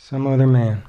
Some other man.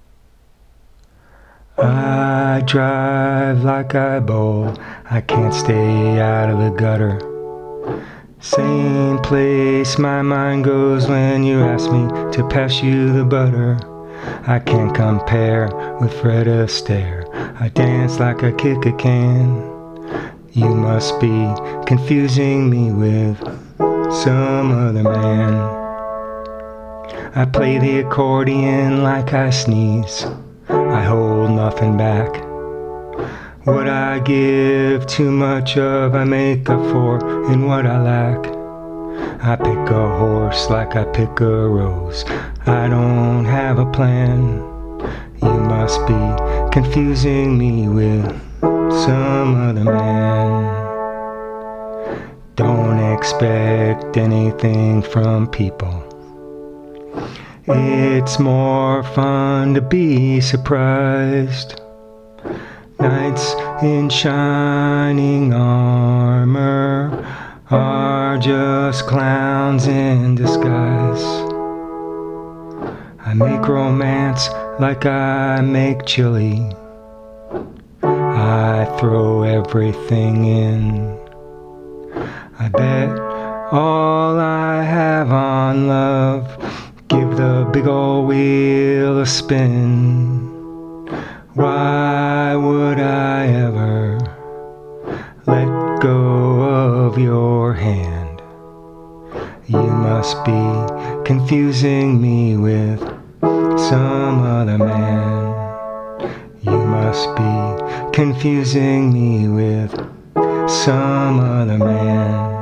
I drive like I bowl, I can't stay out of the gutter. Same place my mind goes when you ask me to pass you the butter. I can't compare with Fred Astaire, I dance like I kick a can. You must be confusing me with some other man. I play the accordion like I sneeze, I hold nothing back. What I give too much of, I make up for in what I lack. I pick a horse like I pick a rose, I don't have a plan. You must be confusing me with some other man. Don't expect anything from people. It's more fun to be surprised. Knights in shining armor are just clowns in disguise. I make romance like I make chili. I throw everything in. I bet all I have on love. Give the big old wheel a spin. Why would I ever let go of your hand? You must be confusing me with some other man. You must be confusing me with some other man.